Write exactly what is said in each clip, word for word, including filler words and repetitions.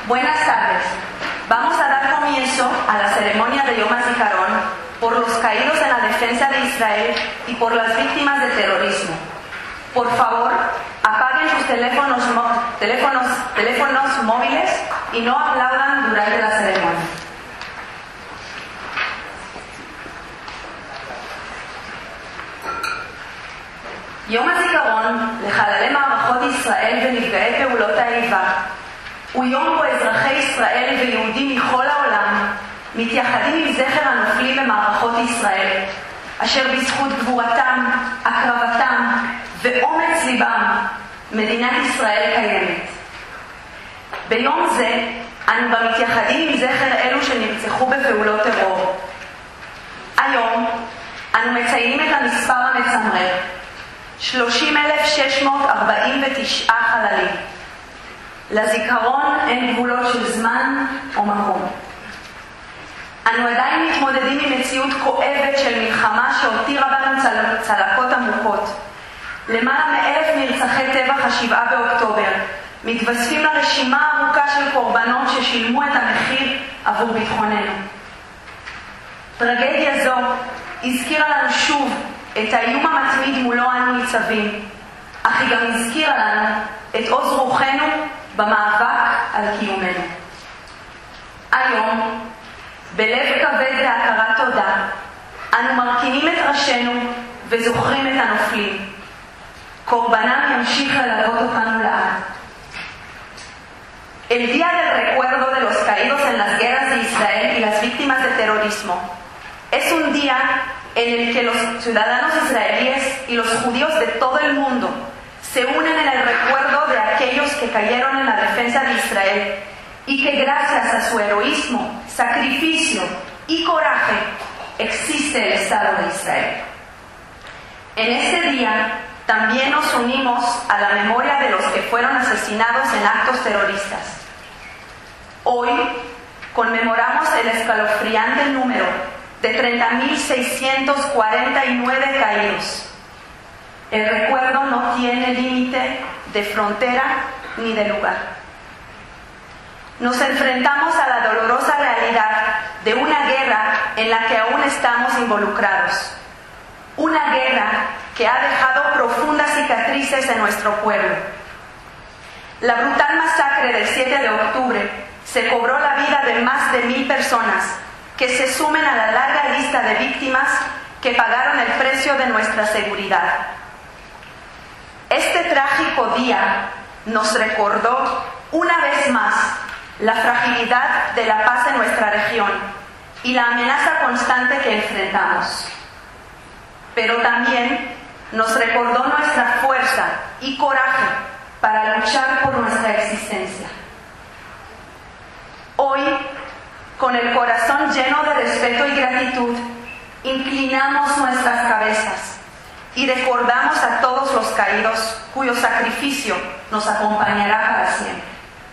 Buenas tardes. Vamos a dar comienzo a la ceremonia de Yom HaZikaron por los caídos en la defensa de Israel y por las víctimas de terrorismo. Por favor, apaguen sus teléfonos, teléfonos, teléfonos móviles y no aplaudan durante la ceremonia. יום הזיכרון לחללי מערכות ישראל ונפגעי פעולות האיבה הוא יום בו אזרחי ישראל ויהודים מכל העולם מתייחדים עם זכר הנופלים במערכות ישראל, אשר בזכות גבורתם, הקרבתם ואומץ ליבם מדינת ישראל קיימת. ביום זה אנו במתייחדים עם זכר אלו שנרצחו בפעולות טרור. היום אנו מציינים את המספר המצמרר, שלושים אלף שש מאות ארבעים ותשע חללים. לזיכרון אין גבולות של זמן או מקום. אנו עדיין מתמודדים עם מציאות כואבת של מלחמה שהותירה בנו צל... צלקות עמוקות. למעלה מאלף נרצחי טבח השבעה באוקטובר מתווספים לרשימה ארוכה של קורבנות ששילמו את המחיר עבור ביטחוננו. טרגדיה זו הזכירה לנו שוב את האיום המתמיד מולו אנו ניצבים, אך היא גם הזכירה לנו את עוז רוחנו במאבק על קיומנו. היום, בלב כבד והכרת תודה, אנו מרכינים את ראשינו וזוכרים את הנופלים. קורבנם ימשיך ללוות אותנו לעד. El día del recuerdo de los caídos en las guerras de Israel y las víctimas de terrorismo es un día en el que los ciudadanos israelíes y los judíos de todo el mundo se unen en el recuerdo de aquellos que cayeron en la defensa de Israel y que gracias a su heroísmo, sacrificio y coraje existe el Estado de Israel. En este día también nos unimos a la memoria de los que fueron asesinados en actos terroristas. Hoy conmemoramos el escalofriante número de treinta mil seiscientos cuarenta y nueve caídos. El recuerdo no tiene límite de frontera ni de lugar. Nos enfrentamos a la dolorosa realidad de una guerra en la que aún estamos involucrados. Una guerra que ha dejado profundas cicatrices en nuestro pueblo. La brutal masacre del siete de octubre se cobró la vida de más de mil personas que se sumen a la larga lista de víctimas que pagaron el precio de nuestra seguridad. Este trágico día nos recordó una vez más la fragilidad de la paz en nuestra región y la amenaza constante que enfrentamos. Pero también nos recordó nuestra fuerza y coraje para luchar por nuestra existencia. Hoy, con el corazón lleno de respeto y gratitud, inclinamos nuestras cabezas y recordamos a todos los caídos cuyo sacrificio nos acompañará para siempre.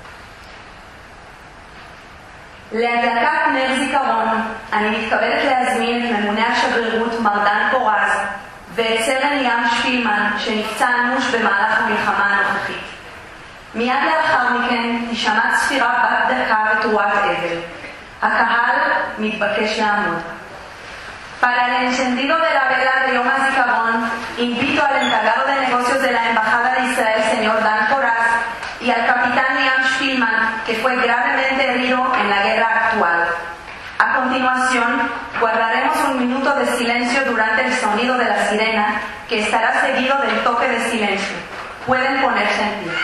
להדלקת נר זיכרון, אני מתכבדת להזמין את ממונה השגרירות מר דן פורז ואת סרן ים שפילמן שנפצע אנוש במהלך המלחמה הנוכחית. מיד לאחר מכן תשמע ספירה בת דקה ותרועת אבל. הקהל מתבקש לעמוד. Para el encendido de la vela de Yom HaZikaron, invito al encargado de negocios de la Embajada de Israel, señor Dan Poraz, y al capitán Liam Spielman, que fue gravemente herido en la guerra actual. A continuación, guardaremos un minuto de silencio durante el sonido de la sirena, que estará seguido del toque de silencio. Pueden ponerse en pie.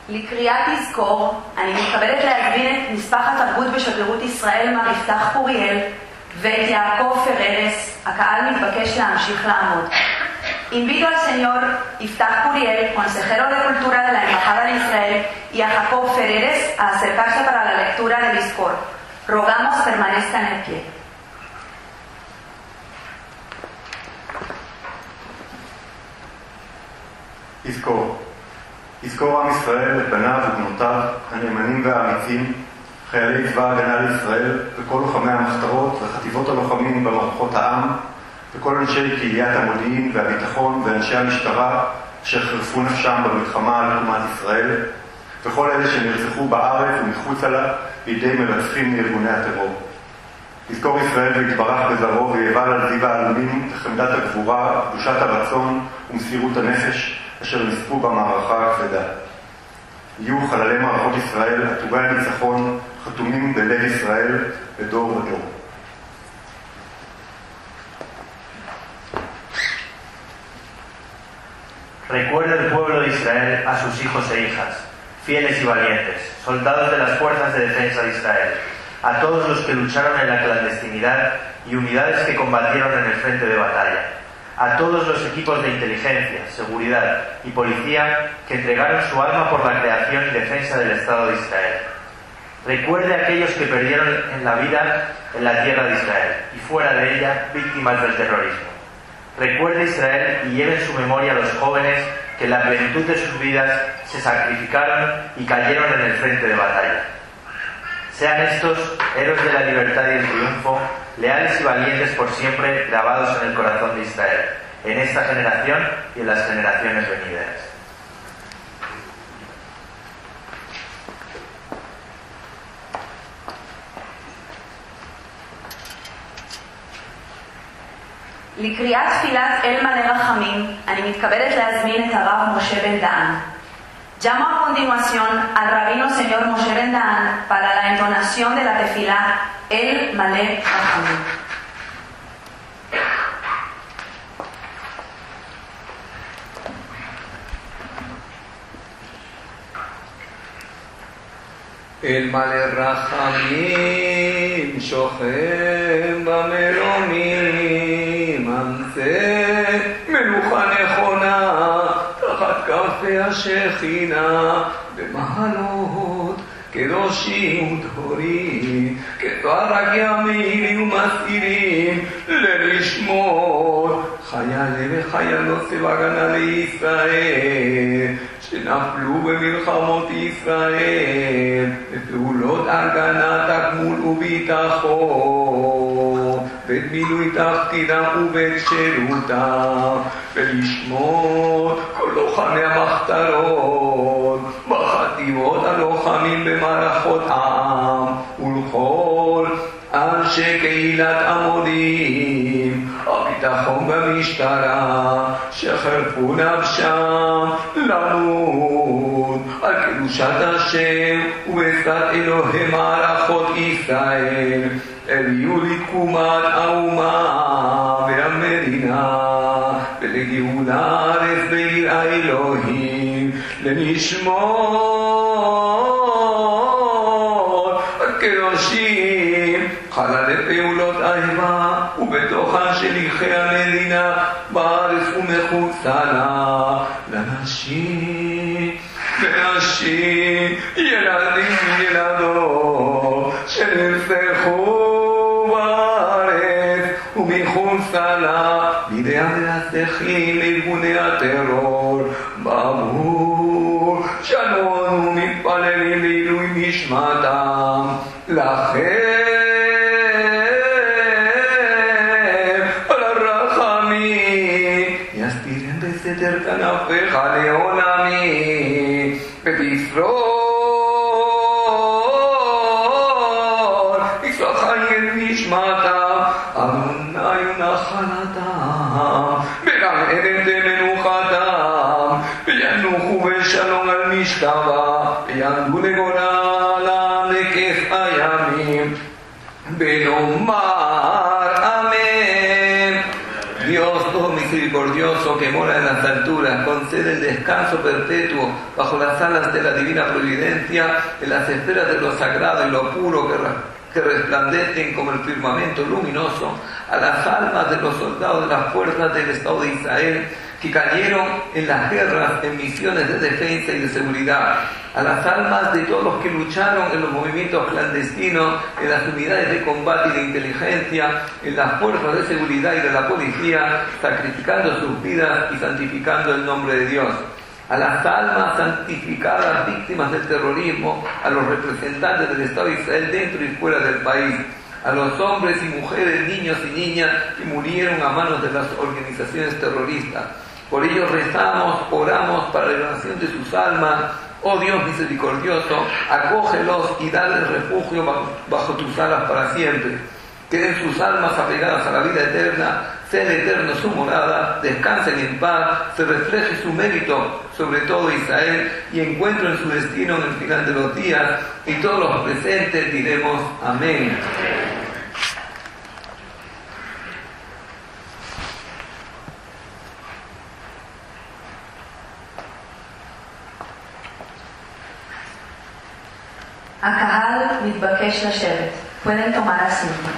לקריאת תזכור, אני מתכבדת להזמין את משפחת תרבות בשגרירות ישראל מר יפתח פוריאל ואת יעקב פררס. הקהל מתבקש להמשיך לעמוד. Invito al señor Iftach Puriel, consejero de Cultura de la Embajada de Israel, y a Jacob Ferreres a acercarse para la lectura del Discord. Rogamos permanezcan en pie. יזכור. יזכור עם ישראל את בניו ובנותיו, הנאמנים והאמיצים, חיילי צבא ההגנה לישראל, וכל לוחמי המחתרות וחטיבות הלוחמים במערכות העם, וכל אנשי קהיליית המודיעין והביטחון ואנשי המשטרה אשר חירפו נפשם במלחמה על תקומת ישראל, וכל אלה שנרצחו בארץ ומחוצה לה בידי מרצחים מארגוני הטרור. יזכור ישראל ויתברך בזרעו ויבל על זיו העלומים לחמדת הגבורה, קדושת הרצון ומסירות הנפש אשר נספו במערכה הכבדה. יהיו חללי מערכות ישראל, עטורי הניצחון, חתומים בלב ישראל בדור ודור. Recuerda el pueblo de Israel a sus hijos e hijas, fieles y valientes, soldados de las fuerzas de defensa de Israel, a todos los que lucharon en la clandestinidad y unidades que combatieron en el frente de batalla, a todos los equipos de inteligencia, seguridad y policía que entregaron su alma por la creación y defensa del Estado de Israel. Recuerde a aquellos que perdieron en la vida en la tierra de Israel y fuera de ella víctimas del terrorismo. Recuerde Israel y lleve en su memoria a los jóvenes que en la plenitud de sus vidas se sacrificaron y cayeron en el frente de batalla. Sean estos héroes de la libertad y el triunfo, leales y valientes por siempre, grabados en el corazón de Israel, en esta generación y en las generaciones venideras. לקריאת תפילת אל מלא רחמים, אני מתכבדת להזמין את הרב משה בן דהן. Llamo a continuación al rabino señor Moshe Ben Dahan para la entonación de la tefilá El Malé Rachamim. El Malé Rachamim שוכן במרומים, עמסה מלוכה נכונה תחת כנפי השכינה, במעלות קדושים וטהורים, כתואר רק ימים ומסעירים ללשמור חיילי וחיילות צבא הגנה לישראל שנפלו במלחמות ישראל בפעולות הגנה, תגמול וביטחון, ואת מילוי תפקידם ובית שירותם, ולשמור כל לוחמי המחתרות בחטיבות הלוחמים במערכות העם, ולכל אנשי קהילת המודיעין, הביטחון במשטרה, שחרפו נפשם למות על קדושת השם ובעזרת אלוהי מערכות ישראל, הביאו לתקומת האומה והמדינה ולגאולת הארץ ביראת אלוהים, לנשמור הקדושים חללי פעולות האיבה ובתוכן שליחי המדינה בארץ ומחוצה לה, לנשים ונשים, ילדים וילדות שנרצחו בארץ ומחוצה לה בידי המרצחים לארגוני הטרור, בעבור שאנו מתפללים לעילוי נשמתם. לכן בסתר כנפיך לעולמי, ותשרור יצלח חיים נשמתם, אדוני נחלתם, בגן עדן תמנוחתם, וינוחו בשלום על משכבה, ויעמדו לגורלם לכס הימים, ונאמר אמן. Dios todo mi misericordioso que mora en las alturas, concede el descanso perpetuo bajo las alas de la divina providencia, en las esferas de lo sagrado y lo puro que, que resplandecen como el firmamento luminoso, a las almas de los soldados de las fuerzas del Estado de Israel, que cayeron en las guerras, en misiones de defensa y de seguridad, a las almas de todos los que lucharon en los movimientos clandestinos, en las unidades de combate y de inteligencia, en las fuerzas de seguridad y de la policía, sacrificando sus vidas y santificando el nombre de Dios, a las almas santificadas víctimas del terrorismo, a los representantes del Estado de Israel dentro y fuera del país, a los hombres y mujeres, niños y niñas que murieron a manos de las organizaciones terroristas. Por ello rezamos, oramos para la liberación de sus almas. Oh Dios misericordioso, acógelos y dales refugio bajo, bajo tus alas para siempre. Queden sus almas apegadas a la vida eterna, sea eterno su morada, descansen en paz, se refleje su mérito sobre todo Israel y encuentren su destino en el final de los días, y todos los presentes diremos amén. הקהל מתבקש לשבת. pueden tomar asiento.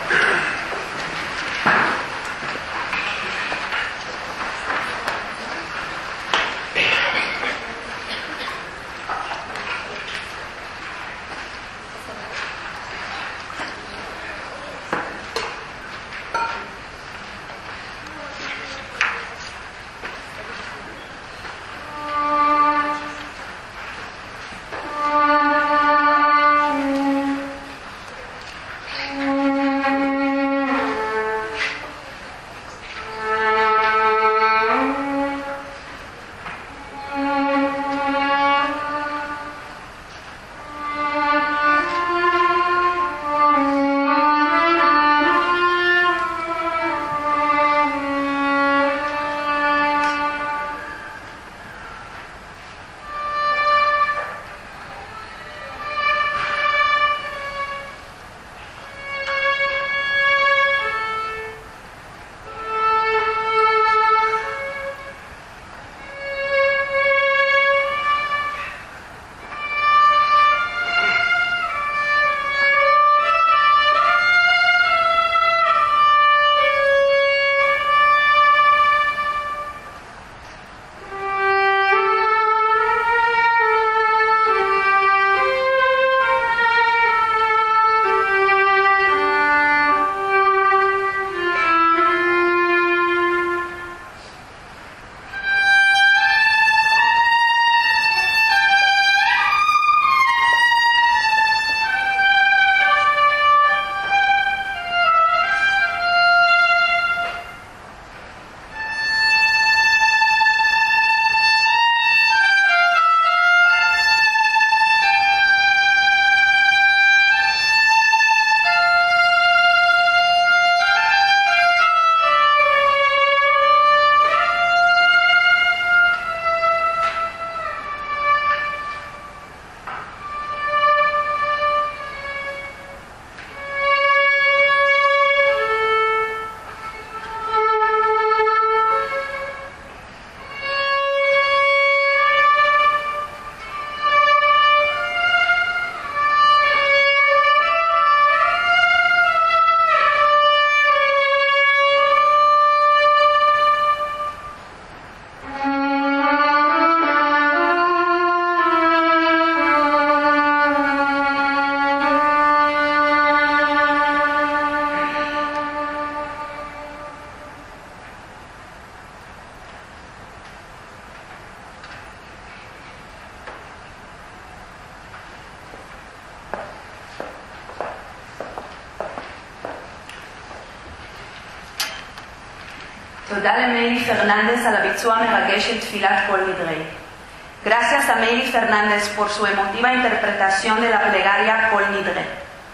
תודה למיילי פרננדס על הביצוע המרגש של תפילת כל נדרי. Gracias a Meili Fernández por su emotiva interpretación de la plegaria כל נדרי.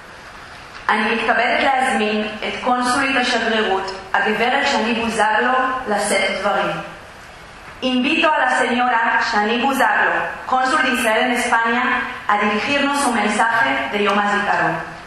אני מתכבדת להזמין את קונסולית השגרירות, הגברת שני בוזגלו, לשאת דברים. Invito a la señora Shani Buzaglo, cónsul de Israel en España, a dirigirnos su mensaje de Yom HaZikaron.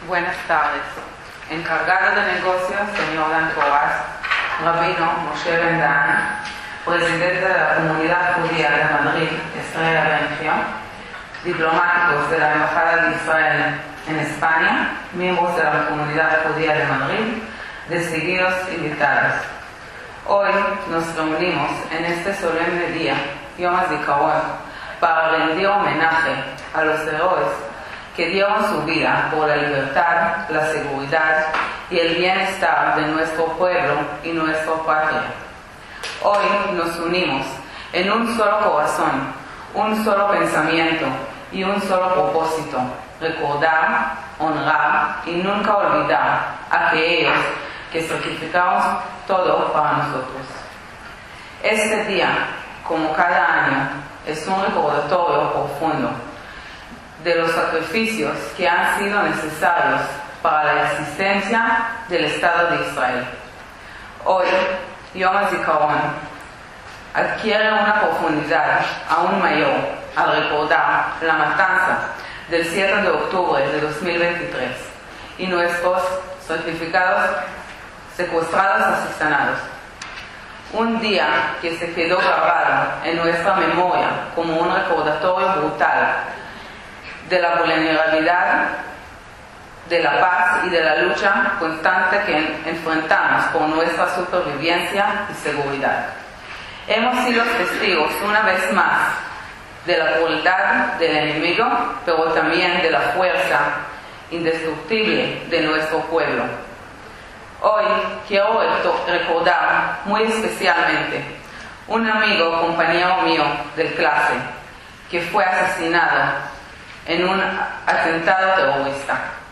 Buenas tardes. Encargado de negocios, señor Dan Porras, Rabino Moshe Ben Dan, presidente de la Comunidad Judía de Madrid, Estrella Bencio, diplomáticos de la Embajada de Israel en España, miembros de la Comunidad Judía de Madrid, distinguidos invitados. Hoy nos reunimos en este solemne día, Yom HaZikaron, para rendir homenaje a los héroes que dieron su vida por la libertad, la seguridad y el bienestar de nuestro pueblo y nuestra patria. Hoy nos unimos en un solo corazón, un solo pensamiento y un solo propósito: recordar, honrar y nunca olvidar a aquellos que sacrificamos todo para nosotros. Este día, como cada año, es un recordatorio profundo de los sacrificios que han sido necesarios para la existencia del Estado de Israel. Hoy, Yom HaZikaron adquiere una profundidad aún mayor al recordar la matanza del siete de octubre de dos mil veintitrés y nuestros sacrificados, secuestrados, asesinados. Un día que se quedó grabado en nuestra memoria como un recordatorio brutal de la vulnerabilidad, de la paz y de la lucha constante que enfrentamos por nuestra supervivencia y seguridad. Hemos sido testigos una vez más de la crueldad del enemigo, pero también de la fuerza indestructible de nuestro pueblo. Hoy quiero recordar muy especialmente un amigo, compañero mío de clase, que fue asesinado en un atentado terrorista.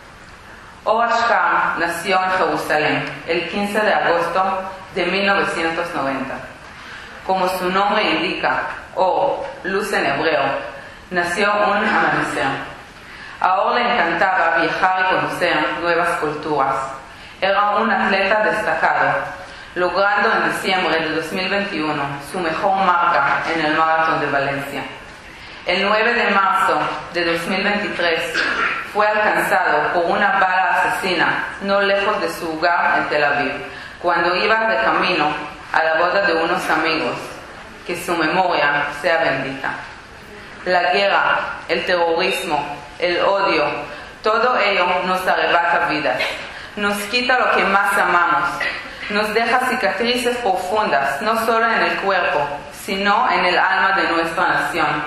Or Ashkar nació en Jerusalén el quince de agosto de mil novecientos noventa. Como su nombre indica, Or, luz en hebreo, nació un amanecer. A Or le encantaba viajar y conocer nuevas culturas. Era un atleta destacado, logrando en diciembre de dos mil veintiuno su mejor marca en el Maratón de Valencia. El nueve de marzo de dos mil veintitrés fue alcanzado por una bala asesina no lejos de su hogar en Tel Aviv, cuando iba de camino a la boda de unos amigos. Que su memoria sea bendita. La guerra, el terrorismo, el odio, todo ello nos arrebata vidas, nos quita lo que más amamos, nos deja cicatrices profundas, no solo en el cuerpo, sino en el alma de nuestra nación.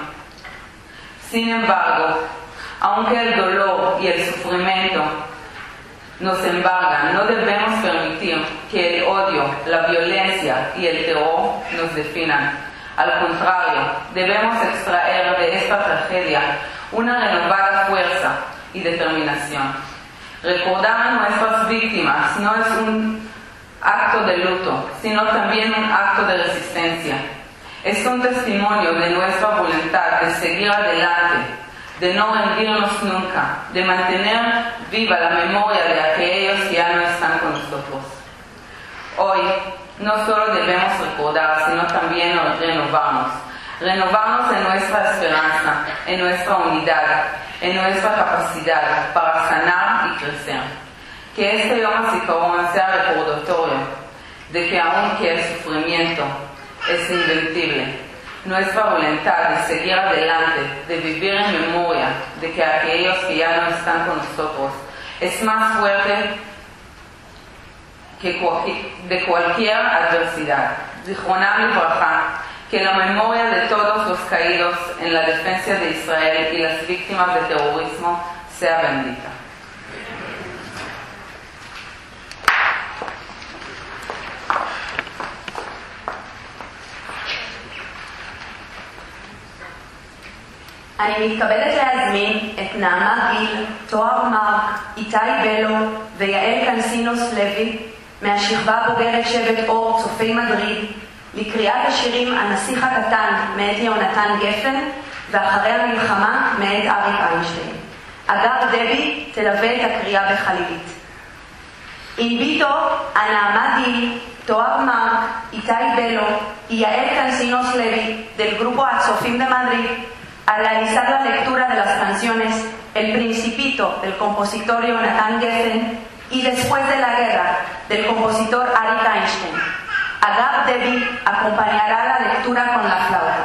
Sin embargo, aunque el dolor y el sufrimiento nos embargan, no debemos permitir que el odio, la violencia y el terror nos definan. Al contrario, debemos extraer de esta tragedia una renovada fuerza y determinación. Recordar a nuestras víctimas no es un acto de luto, sino también un acto de resistencia. Es un testimonio de nuestra voluntad de seguir adelante, de no rendirnos nunca, de mantener viva la memoria de aquellos que ya no están con nosotros. Hoy no solo debemos recordar, sino también renovarnos. Renovarnos en nuestra esperanza, en nuestra unidad, en nuestra capacidad para sanar y crecer. Que este Yom HaZikaron sea recordatorio de que aunque el sufrimiento es invencible, nuestra voluntad de seguir adelante, de vivir en memoria de que aquellos que ya no están con nosotros, es más fuerte que de cualquier adversidad. Zichronam Libraja, que la memoria de todos los caídos en la defensa de Israel y las víctimas de terrorismo sea bendita. אני מתכבדת להזמין את נעמה גיל, תואר מרק, איתי בלו ויעל קנסינוס לוי מהשכבה בוגרת שבט אור צופי מדריד לקריאת השירים הנסיך הקטן מאת יונתן גפן ואחרי המלחמה מאת אריק איינשטיין. אגר דבי תלווה את הקריאה בחלילית. Invito a Nahama Gil, Toab Mark y Tai Belo y a El Cancinos Levi del grupo Atzofim de Madrid Al realizar la lectura de las canciones El Principito del compositor Jonathan Geffen y Después de la Guerra del compositor Arik Einstein, Agab Devi acompañará la lectura con la flauta.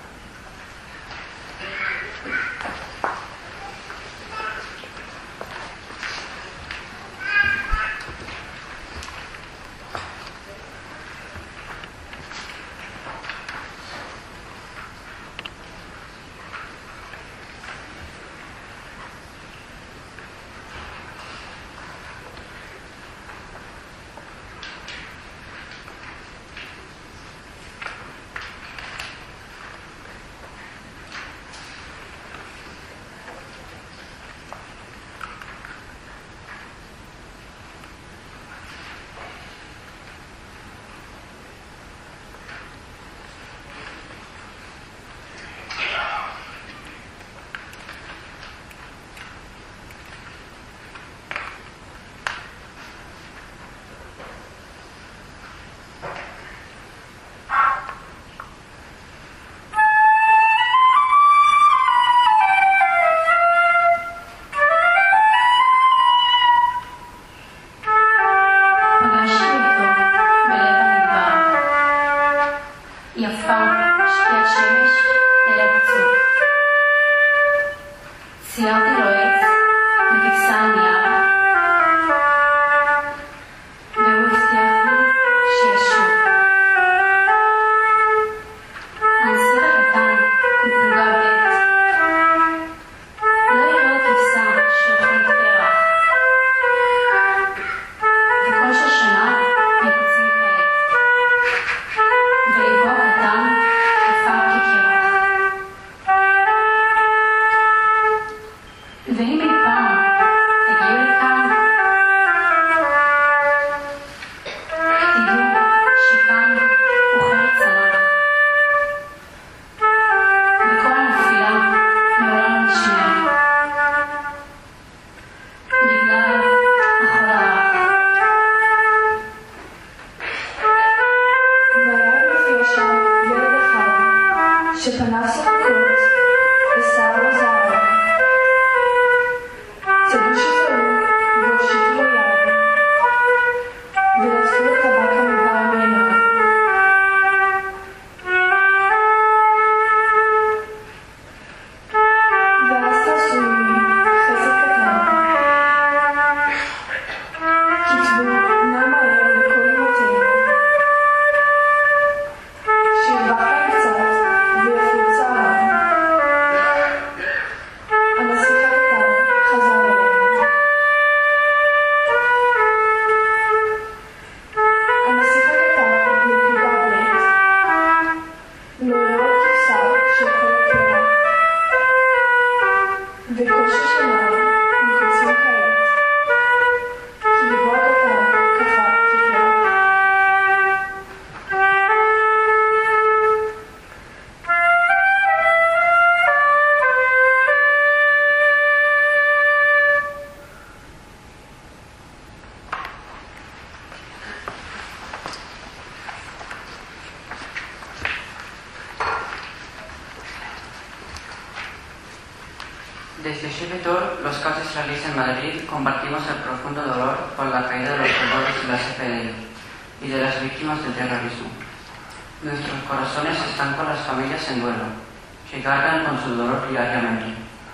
Desde Shebetor, los caos israelíes en Madrid, compartimos el profundo dolor por la caída de los soldados de la S P D I y de las víctimas del terrorismo. Nuestros corazones están con las familias en duelo, que cargan con su dolor diariamente.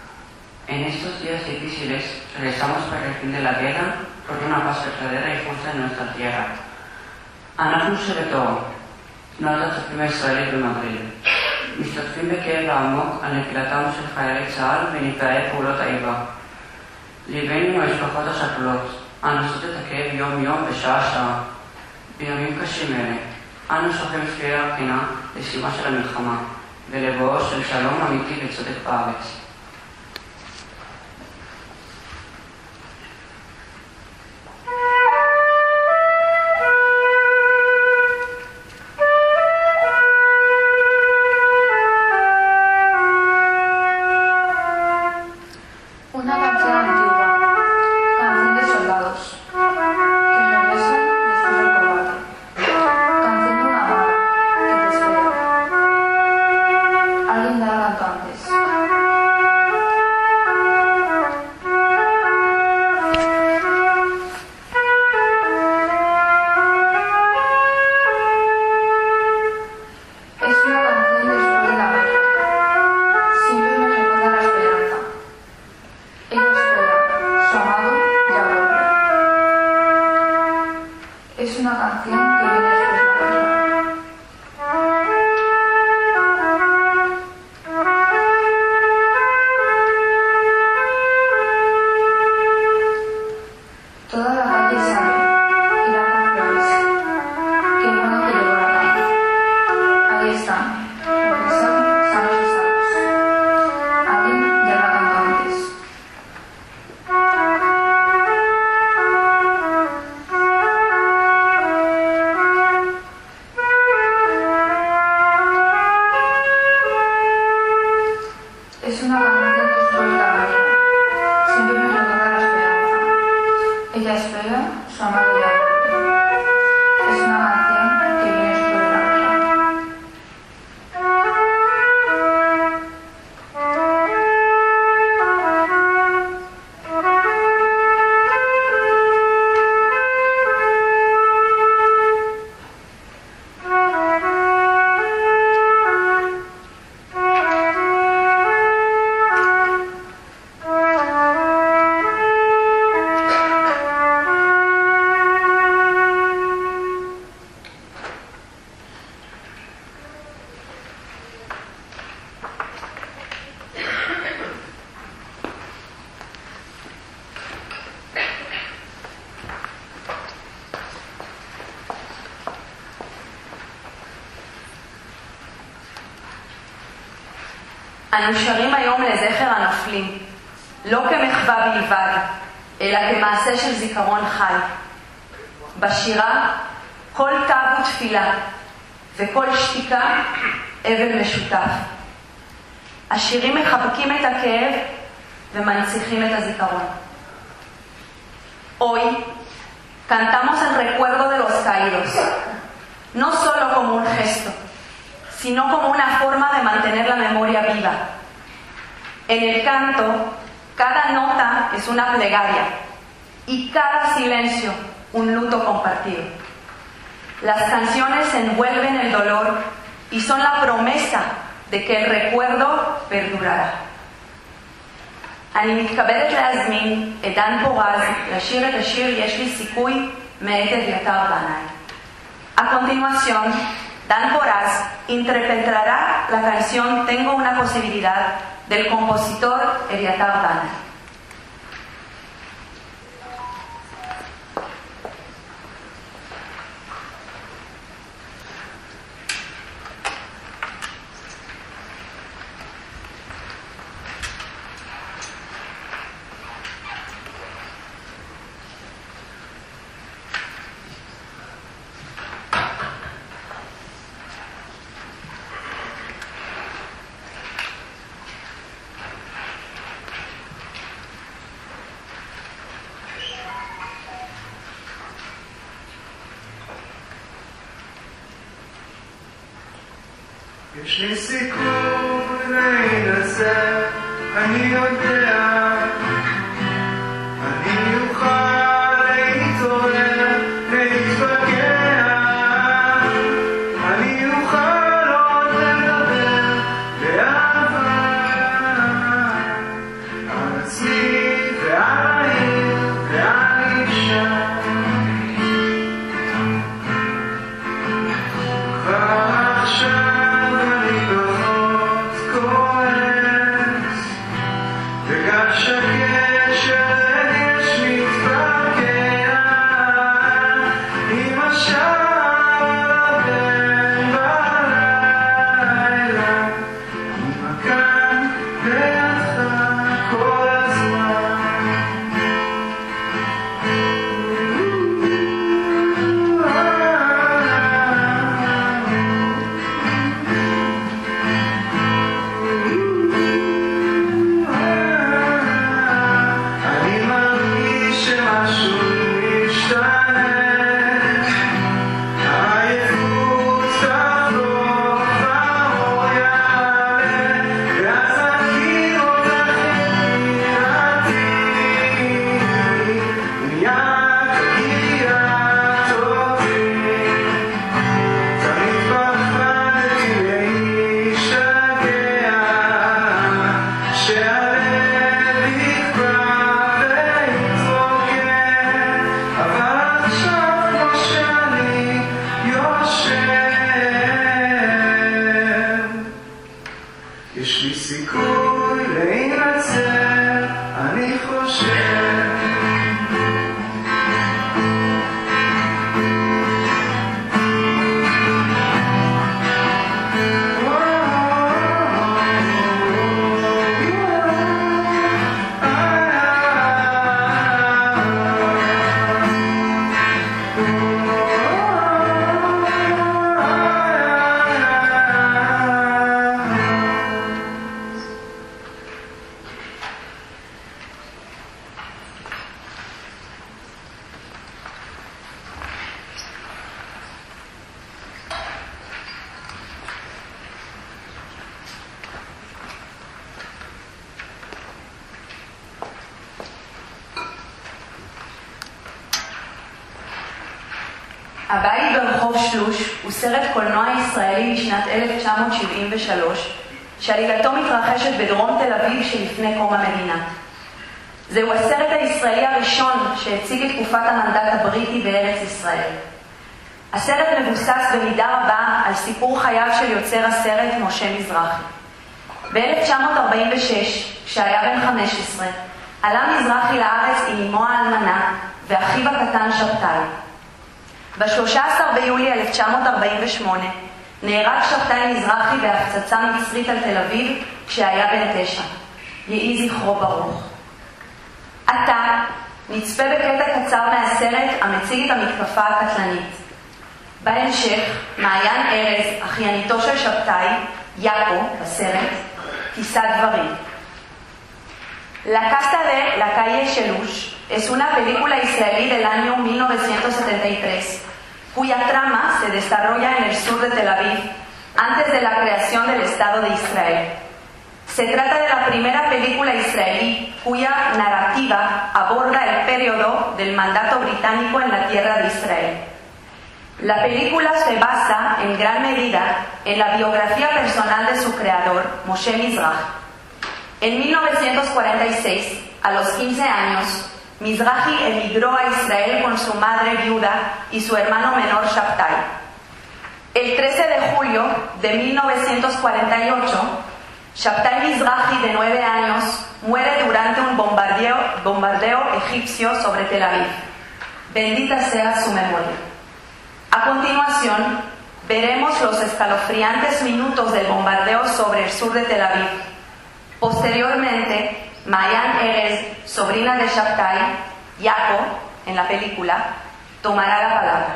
En estos días difíciles, rezamos por el fin de la guerra, por una paz verdadera y justa en nuestra tierra. אנחנו שבתור, נולדת בפני ישראלית במדריד. משתתפים בכאב העמוק על נפילתם של חיילי צה"ל ונפגעי פעולות האיבה. ליבנו עם המשפחות השכולות, הנושאות את הכאב יום-יום ושעה-שעה. בימים קשים אלה, אנו שוכבים תפילה הבחינה לסיומה של המלחמה, ולבואו של שלום אמיתי וצודק בארץ. Alguien dará antes. אנו שרים היום לזכר הנופלים, לא כמחווה בלבד, אלא כמעשה של זיכרון חי. בשירה כל תו הוא תפילה, וכל שתיקה אבל משותף. השירים מחבקים את הכאב ומנציחים את הזיכרון. Hoy cantamos en recuerdo de los caídos, no solo como un gesto, sino como una forma de mantener la memoria viva. En el canto, cada nota es una plegaria y cada silencio un luto compartido. Las canciones envuelven el dolor y son la promesa de que el recuerdo perdurará. אני מתכבדת להזמין את דן פורז לשיר את השיר יש לי סיכוי מאת אביתר בנאי. A continuación, Dan Poraz interpretará la canción Tengo una posibilidad del compositor Eviatar Bana. יש לי סיכוי להינצל, אני יודע, אני אוכל להתעורר, להתפגע, אני אוכל עוד לדבר באהבה על עצמי ועל העיר ועל אישה. כבר עכשיו יש לי סיכוי להינצל, אני חושב. הבית ברחוב שלוש הוא סרט קולנוע ישראלי משנת אלף תשע מאות שבעים ושלוש, שעלילתו מתרחשת בדרום תל אביב שלפני קום המדינה. זהו הסרט הישראלי הראשון שהציג את תקופת המנדט הבריטי בארץ ישראל. הסרט מבוסס במידה רבה על סיפור חייו של יוצר הסרט משה מזרחי. ב-אלף תשע מאות ארבעים ושש, כשהיה בן חמש עשרה, עלה מזרחי לארץ עם אמו האלמנה ואחיו הקטן שבתאי. ב-שלושה עשר ביולי אלף תשע מאות ארבעים ושמונה נהרג שבתאי מזרחי בהפצצה מצרית על תל אביב כשהוא כשהיה בן תשע. יהי זכרו ברוך. עתה נצפה בקטע קצר מהסרט המציג את המתקפה הקטלנית. בהמשך, מעיין ארז, אחייניתו של שבתאי, יאקו, בסרט, תישא דברים. La Casta de la calle Chelush es una película israelí del año mil novecientos setenta y tres, cuya trama se desarrolla en el sur de Tel Aviv, antes de la creación del Estado de Israel. Se trata de la primera película israelí cuya narrativa aborda el periodo del mandato británico en la tierra de Israel. La película se basa en gran medida en la biografía personal de su creador, Moshe Mizrahi. En mil novecientos cuarenta y seis, a los quince años, Mizrahi emigró a Israel con su madre viuda y su hermano menor Shabtai. El trece de julio de mil novecientos cuarenta y ocho, Shabtai Mizrahi, de nueve años, muere durante un bombardeo, bombardeo egipcio sobre Tel Aviv. Bendita sea su memoria. A continuación, veremos los escalofriantes minutos del bombardeo sobre el sur de Tel Aviv. Posteriormente, Maayan Erez, sobrina de Shabtai, Yaco, en la película, tomará la palabra.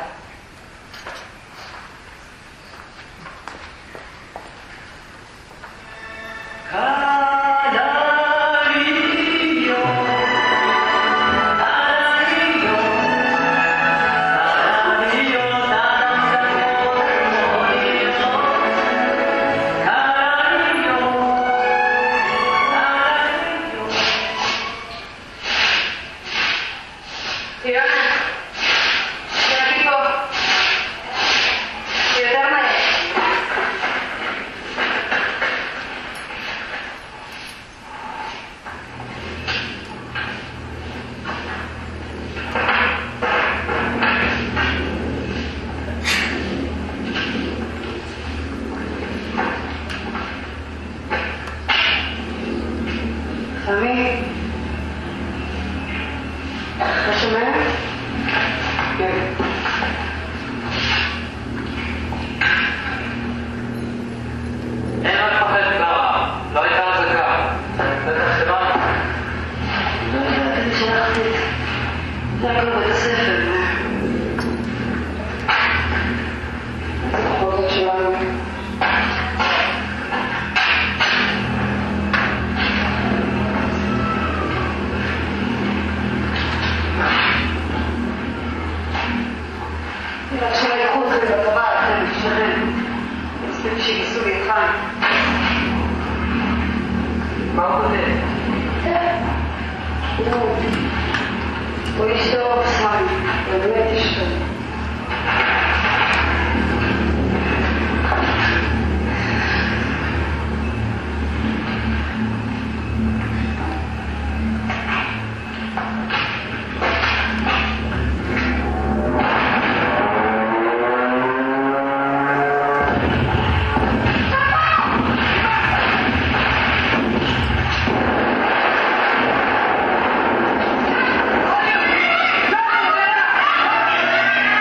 ¡Vamos!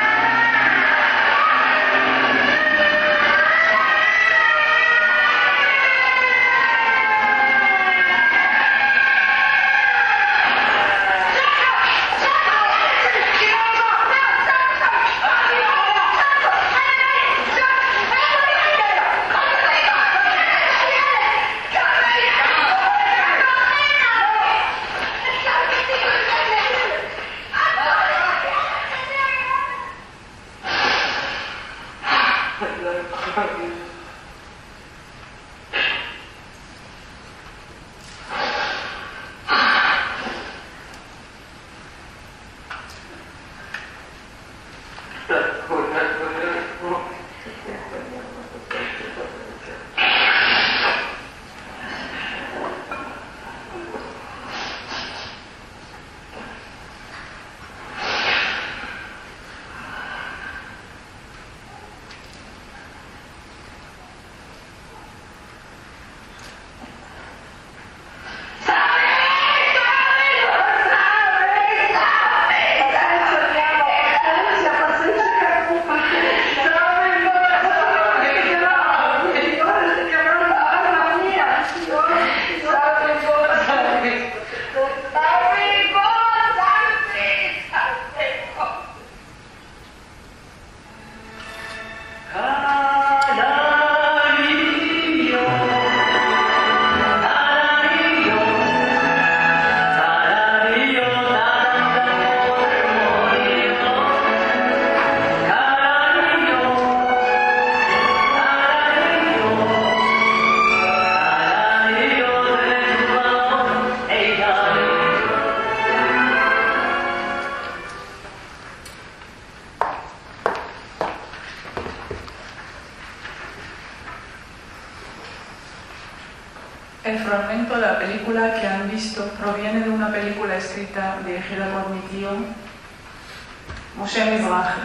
El fragmento de la película que han visto proviene de una película escrita dirigida por mi tío, Moshe Mizrahi.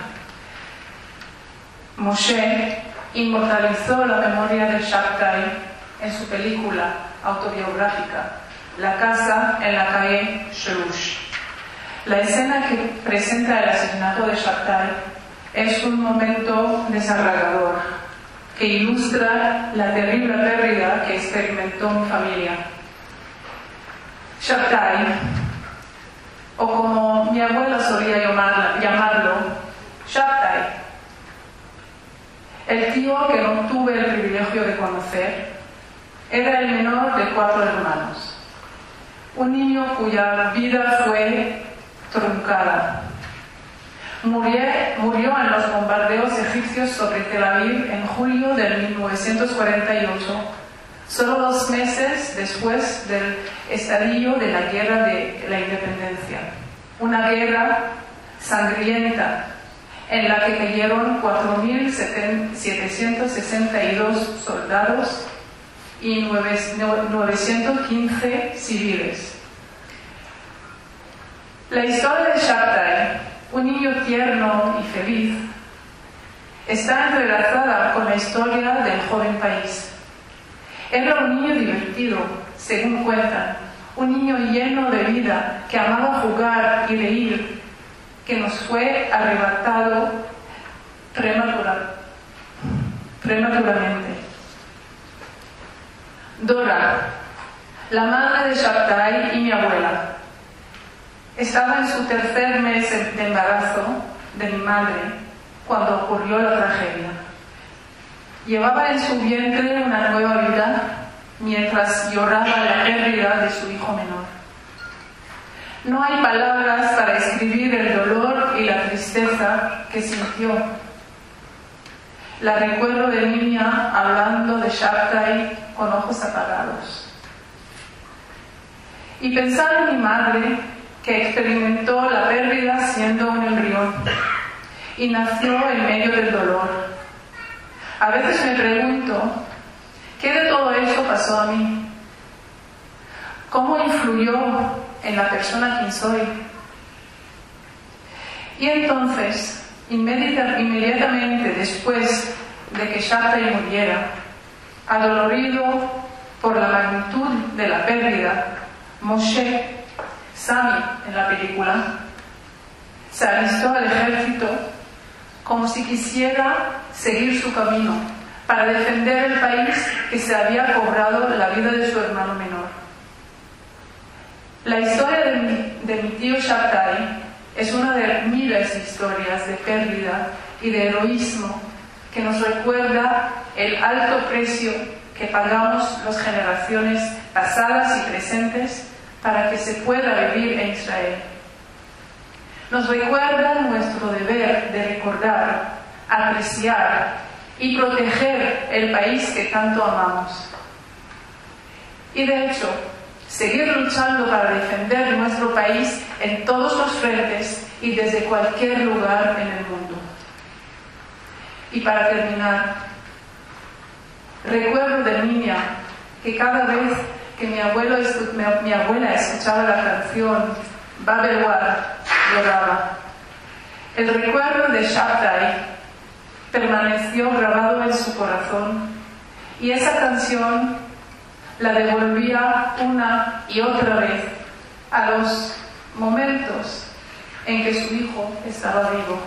Moshe inmortalizó la memoria de Shabtai en su película autobiográfica, La casa en la calle Shlush. La escena que presenta el asesinato de Shabtai es un momento desagradador que ilustra la terrible pérdida que experimentó mi familia. Shabtai, o como mi abuela solía llamarla, llamarlo, Shabtai, el tío que no tuve el privilegio de conocer, era el menor de cuatro hermanos, un niño cuya vida fue truncada. Murió, murió en los bombardeos egipcios sobre Tel Aviv en julio de mil novecientos cuarenta y ocho, solo dos meses después del estallido de la Guerra de la Independencia. Una guerra sangrienta en la que cayeron cuatro mil setecientos sesenta y dos soldados y novecientos quince civiles. La historia de Shabtai, un niño tierno y feliz, está entrelazada con la historia del joven país. Era un niño divertido, según cuentan, un niño lleno de vida, que amaba jugar y reír, que nos fue arrebatado prematura, prematuramente. Dora, la madre de Shabtai y mi abuela, estaba en su tercer mes de embarazo de mi madre cuando ocurrió la tragedia. Llevaba en su vientre una nueva vida mientras lloraba la pérdida de su hijo menor. No hay palabras para escribir el dolor y la tristeza que sintió. La recuerdo de niña hablando de Shabtai con ojos apagados. Y pensar en mi madre, que experimentó la pérdida siendo un embrión y nació en medio del dolor. A veces me pregunto, ¿qué de todo esto pasó a mí? ¿Cómo influyó en la persona quien soy? Y entonces, inmediata, inmediatamente después de que Shabtai muriera, adolorido por la magnitud de la pérdida, Moshe, Sami en la película, se alistó al ejército como si quisiera seguir su camino para defender el país que se había cobrado la vida de su hermano menor. La historia de mi, de mi tío Shabtai es una de miles de historias de pérdida y de heroísmo que nos recuerda el alto precio que pagamos las generaciones pasadas y presentes para que se pueda vivir en Israel. Nos recuerda nuestro deber de recordar, apreciar y proteger el país que tanto amamos. Y de hecho, seguir luchando para defender nuestro país en todos los frentes y desde cualquier lugar en el mundo. Y para terminar, recuerdo de niña que cada vez que mi, abuelo, mi, mi abuela escuchaba la canción Babel War, lloraba. El recuerdo de Shabtai permaneció grabado en su corazón y esa canción la devolvía una y otra vez a los momentos en que su hijo estaba vivo.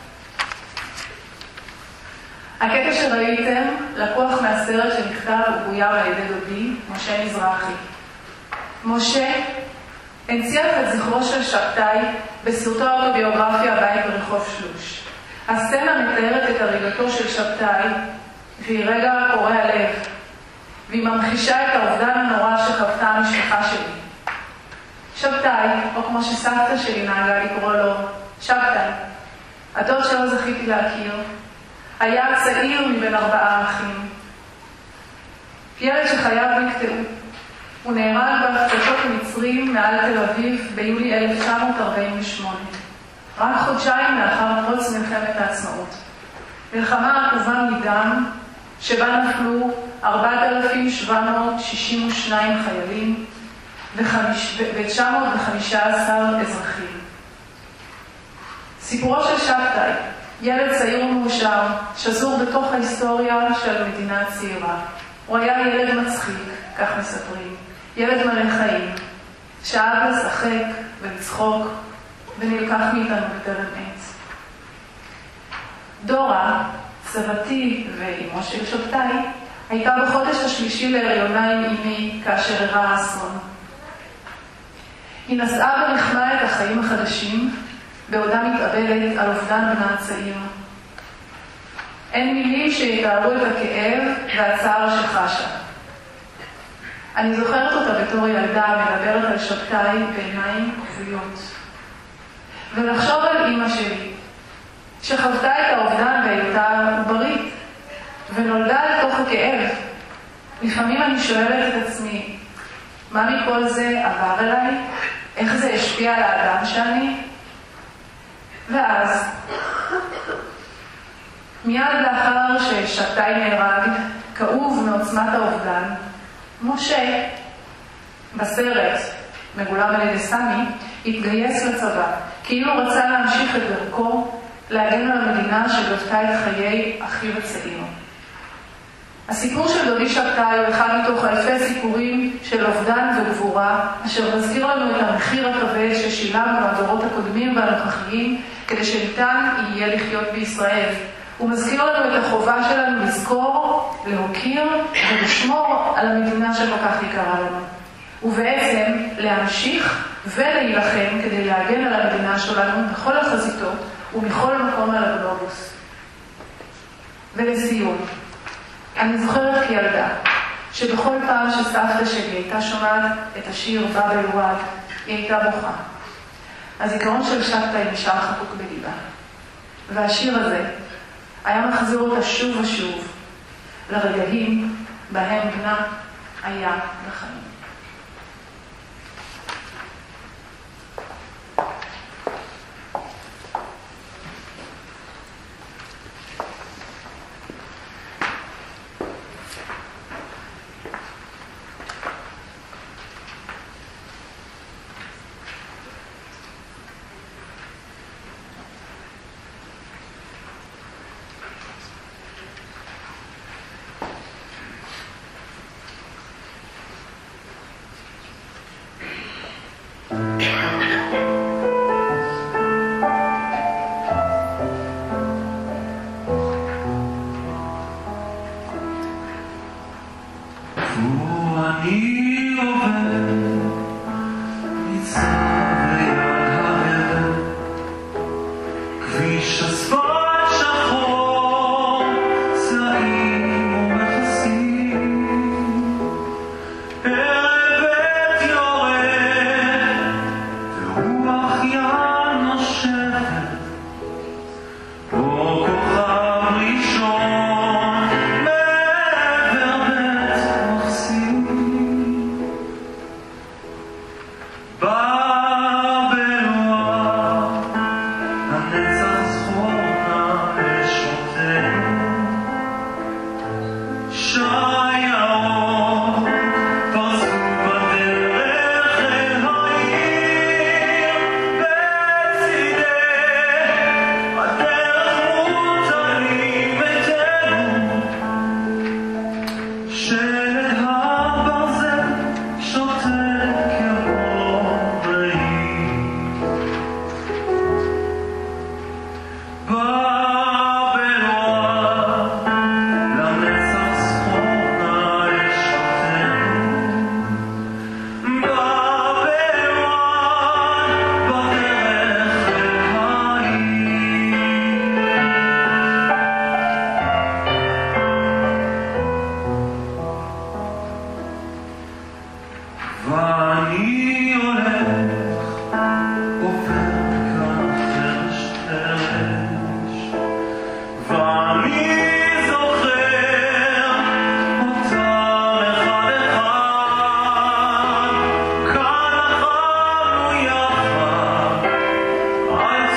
הקטע שראיתם לקוח מהסרט שנכתב ובויר על ידי דודי, משה מזרחי. משה הנציח את זכרו של שבתאי בסרטו האוטוביוגרפי הבית ברחוב שלוש. הסצנה מתארת את הריגתו של שבתאי, והיא רגע קורע לב, והיא ממחישה את האובדן הנורא שחוותה המשפחה שלי. שבתאי, או כמו שסבתא שלי נהגה לקרוא לו, שבתאי, הדוד שלא זכיתי להכיר, היה צעיר מבין ארבעה אחים. ילד שחייו נקטעו. הוא נהרג בהפצצות מצרים מעל תל אביב ביולי אלף תשע מאות ארבעים ושמונה, רק חודשיים לאחר פרוץ מלחמת העצמאות. מלחמה עקובה מדם שבה נפלו ארבעת אלפים שבע מאות שישים ושניים חיילים ו-תשע מאות וחמישה עשר אזרחים. סיפורו של שבתאי, ילד צעיר ומאושר, שזור בתוך ההיסטוריה של המדינה הצעירה. הוא היה ילד מצחיק, כך מספרים, ילד מלא חיים, שאהב לשחק ולצחוק ונלקח מאיתנו בטרם עת. דורה, סבתי ואימו של שבתאי, הייתה בחודש השלישי להריונה עם אמי כאשר אירע האסון. היא נשאה ברחמה את החיים החדשים בעודה מתאבלת על אובדן בנה הצעיר. אין מילים שיתארו את הכאב והצער שחשה. אני זוכרת אותה בתור ילדה מדברת על שבתאי בעיניים כבויות. ולחשוב על אמא שלי, שחוותה את האובדן והייתה עוברית, ונולדה לתוך הכאב. לפעמים אני שואלת את עצמי, מה מכל זה עבר אליי? איך זה השפיע על האדם שאני? ואז, מיד לאחר ששבתאי נהרג, כאוב מעוצמת האובדן, משה, בסרט, מגולם על ידי סמי, התגייס לצבא, כאילו רצה להמשיך את דרכו, להגן על המדינה שגבתה את חיי אחיו הצעיר. הסיפור של דודי שבתאי הוא אחד מתוך אלפי סיפורים של אובדן וגבורה, אשר מזכיר לנו את המחיר הכבד ששילמנו הדורות הקודמים והנוכחיים, כדי שניתן יהיה לחיות בישראל. הוא מזכיר לנו את החובה שלנו לזכור, להוקיר ולשמור על המדינה שכל כך יקרה לנו. ובעצם להמשיך ולהילחם כדי להגן על המדינה שלנו בכל החזיתות ומכל מקום על הגלובוס. ולסיום, אני זוכרת כילדה שבכל פעם שסבתא שלי הייתה שומעת את השיר באב אל-ואד, היא הייתה בוכה. הזיכרון של שבתאי נשאר חקוק בליבה. והשיר הזה היה מחזיר אותה שוב ושוב לרגעים בהם בנה היה בחיים.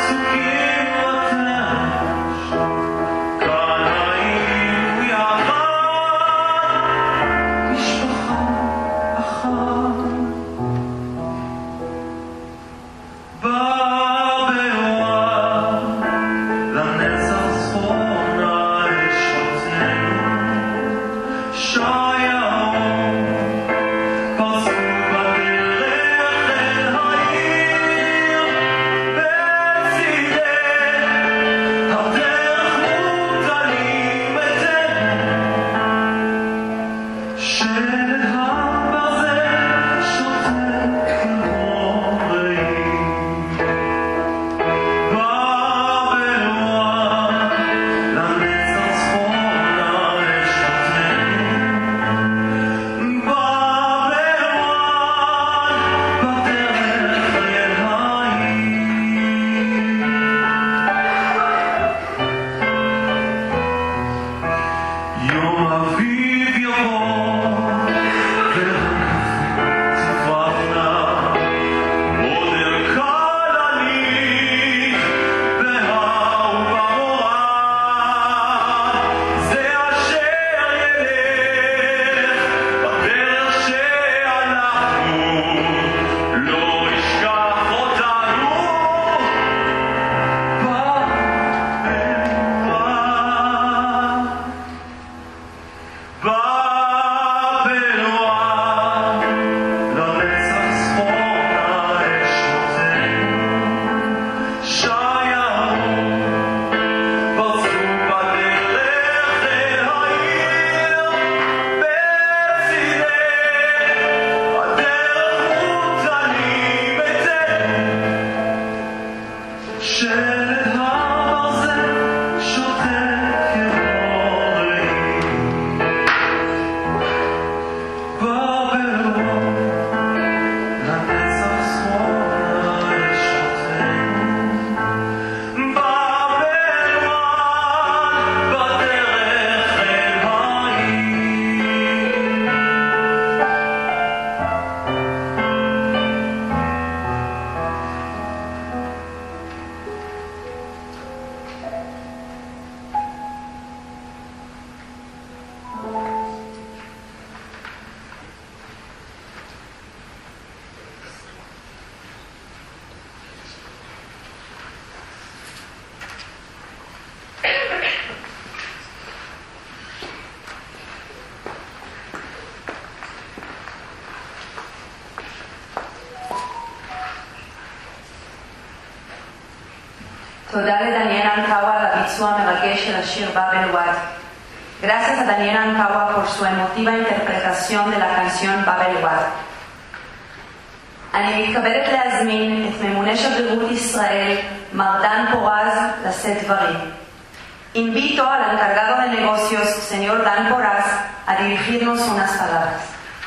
Bye. תודה לדניאל אנקאווה על הביצוע המרגש של השיר באבל וואד. Gracias a Daniel Ankawa por su emotiva interpretación de la canción Babel Wad. אני מתכבדת להזמין את ממונה שגרירות ישראל, מר דן פורז, לשאת דברים. Invito al encargado de negocios, señor Dan Poraz, a dirigirnos unas palabras.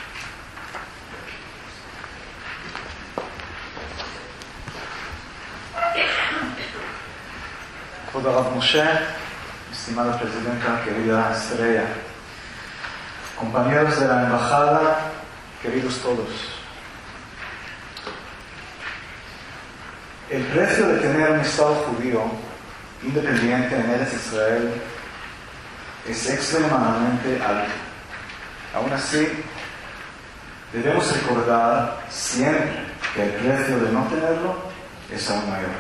כבוד הרב משה, estimada presidenta, querida Estrella, compañeros de la embajada, queridos todos. El precio de tener un Estado judío independiente en Eretz Israel es extremadamente alto. Aún así, debemos recordar siempre que el precio de no tenerlo es aún mayor.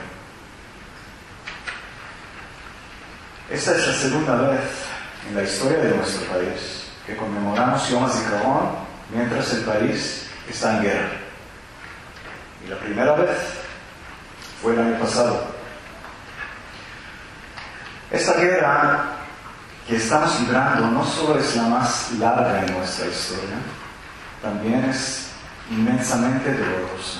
Esta es la segunda vez en la historia de nuestro país que conmemoramos Yom HaZikaron mientras el país está en guerra. Y la primera vez fue el año pasado. Esta guerra que estamos librando no solo es la más larga en nuestra historia, también es inmensamente dolorosa.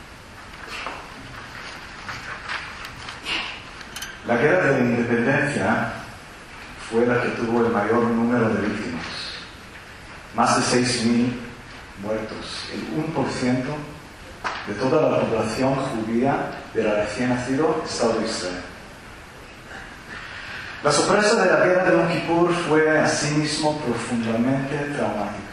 La guerra de la independencia fue la que tuvo el mayor número de víctimas, más de seis mil muertos, el uno por ciento de toda la población judía del recién nacido Estado de Israel. La sorpresa de la guerra de Yom Kippur fue asimismo profundamente traumática.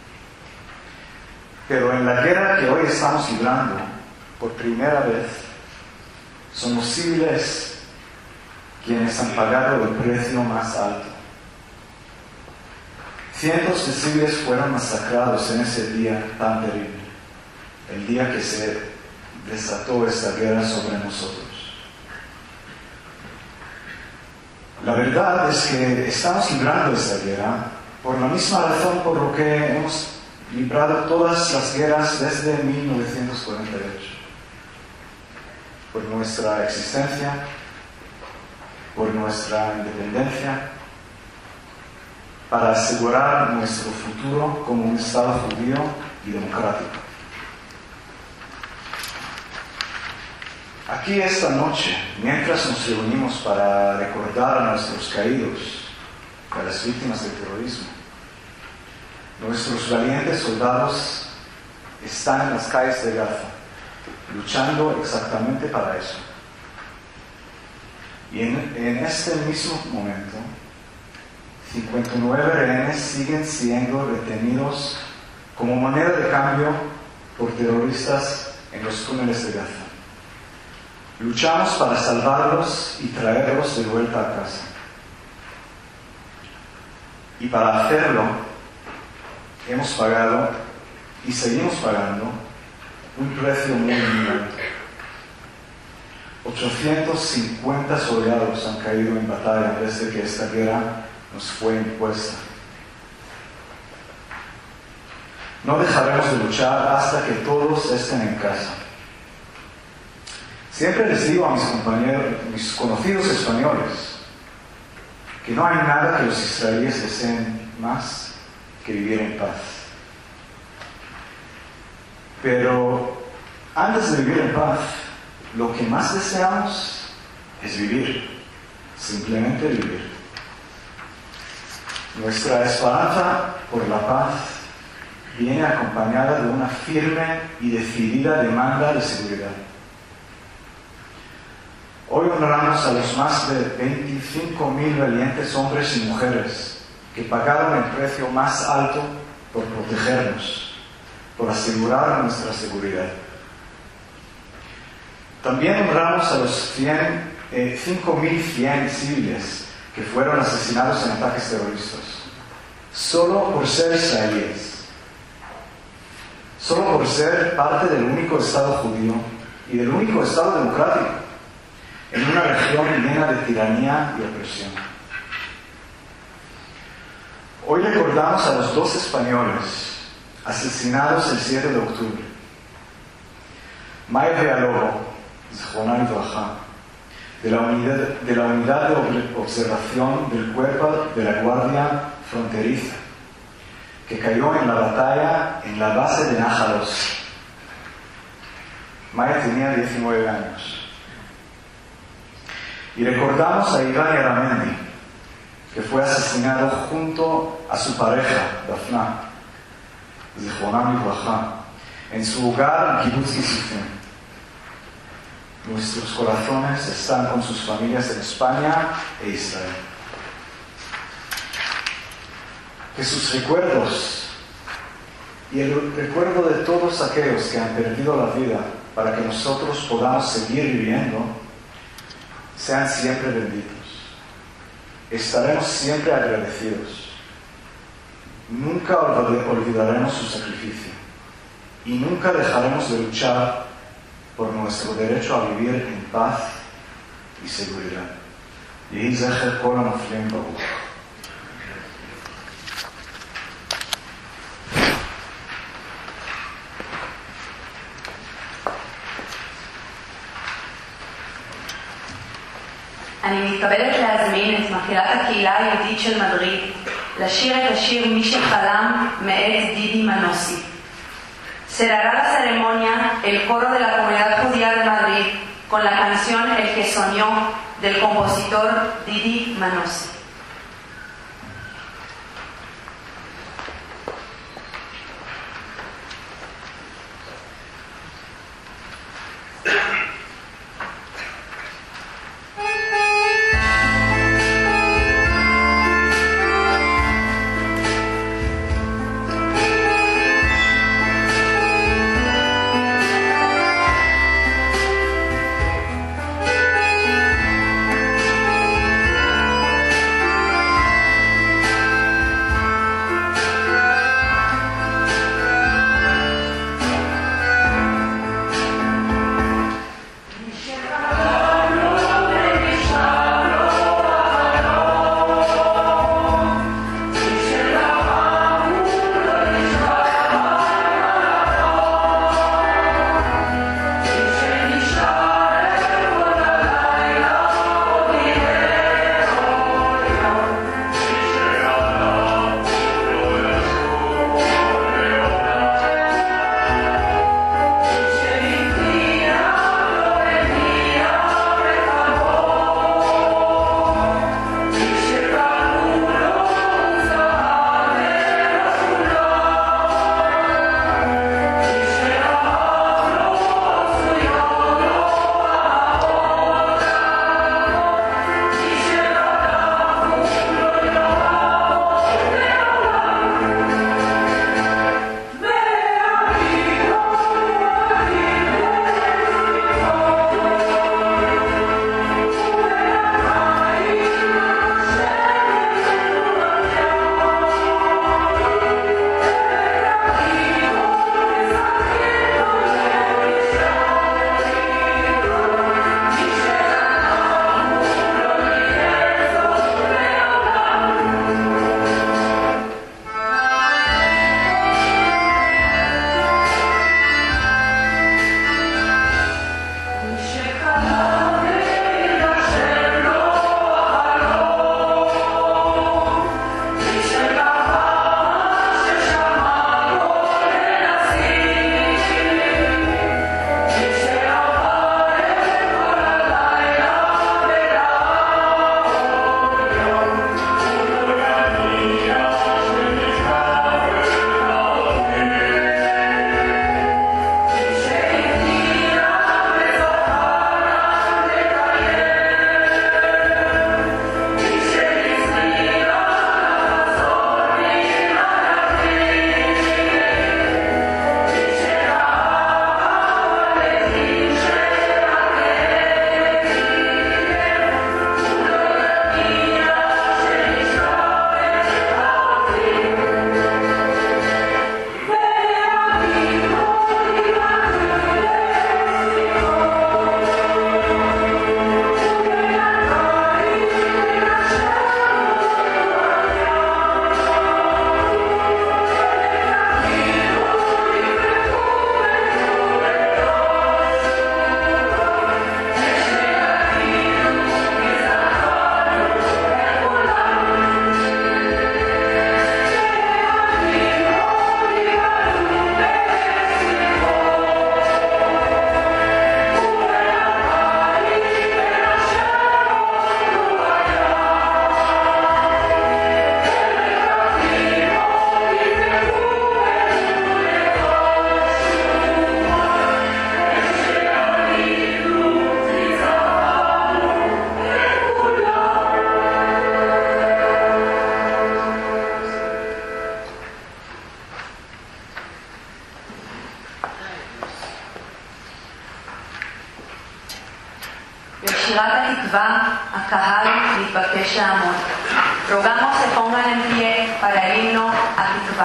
Pero en la guerra que hoy estamos librando, por primera vez, son los civiles quienes han pagado el precio más alto. Cientos de civiles fueron masacrados en ese día tan terrible, el día que se desató esta guerra sobre nosotros. La verdad es que estamos librando esta guerra por la misma razón por lo que hemos librado todas las guerras desde mil novecientos cuarenta y ocho. Por nuestra existencia, por nuestra independencia, para asegurar nuestro futuro como un Estado judío y democrático. Aquí esta noche, mientras nos reunimos para recordar a nuestros caídos, a las víctimas del terrorismo, nuestros valientes soldados están en las calles de Gaza, luchando exactamente para eso. Y en, en este mismo momento, cincuenta y nueve rehenes siguen siendo retenidos como moneda de cambio por terroristas en los túneles de Gaza. Luchamos para salvarlos y traerlos de vuelta a casa. Y para hacerlo, hemos pagado y seguimos pagando un precio muy, muy alto. ochocientos cincuenta soldados han caído en batalla desde que esta guerra nos fue impuesta. No dejaremos de luchar hasta que todos estén en casa. Siempre les digo a mis compañeros, mis conocidos españoles, que no hay nada que los israelíes deseen más que vivir en paz. Pero antes de vivir en paz, lo que más deseamos es vivir, simplemente vivir. Nuestra esperanza por la paz viene acompañada de una firme y decidida demanda de seguridad. Hoy honramos a los más de veinticinco mil valientes hombres y mujeres que pagaron el precio más alto por protegernos, por asegurar nuestra seguridad. También honramos a los cinco mil cien civiles que fueron asesinados en ataques terroristas, solo por ser israelíes, solo por ser parte del único Estado judío y del único Estado democrático en una región llena de tiranía y opresión. Hoy recordamos a los dos españoles asesinados el siete de octubre. Maya Villalobos, Zichroná Libraja, de la unidad de, la unidad de observación del cuerpo de la Guardia Fronteriza, que cayó en la batalla en la base de Nájalos. Maya tenía diecinueve años. Y recordamos a Iván Yaramendi, que fue asesinado junto a su pareja, Dafna, Zichronam Libraja, en su hogar en Kibbutz Kisufim. Nuestros corazones están con sus familias en España e Israel. Que sus recuerdos y el recuerdo de todos aquellos que han perdido la vida para que nosotros podamos seguir viviendo sean siempre benditos. Estaremos siempre agradecidos. Nunca olvidaremos su sacrificio y nunca dejaremos de luchar por nuestro derecho a vivir en paz y seguridad. Yehi zecher kol hanoflim baruch. אני מתכבדת להזמין את מקהלת הקהילה היהודית של מדריד לשיר את השיר מי שחלם מאת דידי מנוסי. Cerrará la ceremonia el coro de la comunidad judía de Madrid con la canción El que soñó del compositor Didi Manosi. Thank בשירת התקווה הקהל מתבקש לעמוד. Rogamos se pongan en pie para el himno התקווה.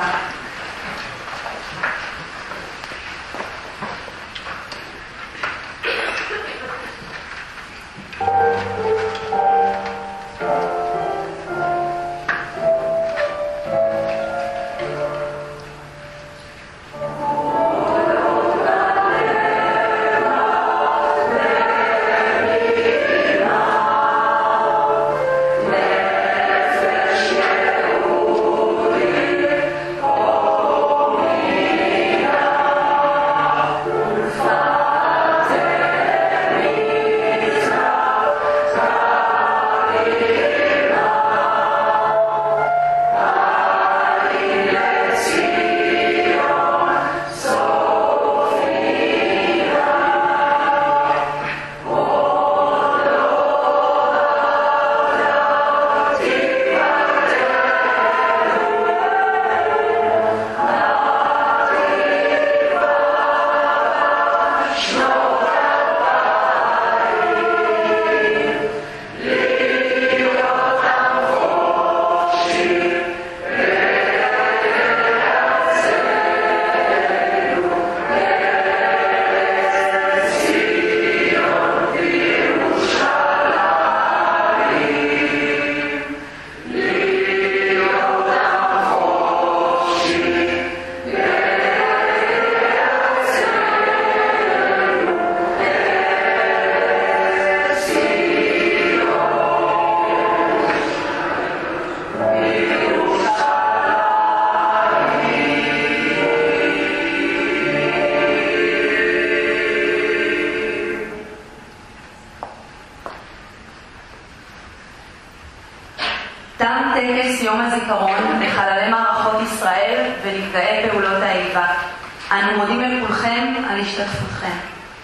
תם טקס יום הזיכרון לחללי מערכות ישראל ונפגעי פעולות האיבה. אנו מודים לכולכם על השתתפותכם.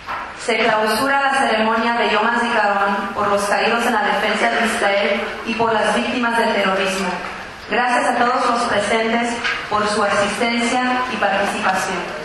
Se clausura la ceremonia de Yom HaZikaron por los caídos en la defensa de Israel y por las víctimas del terrorismo. Gracias a todos los presentes por su asistencia y participación.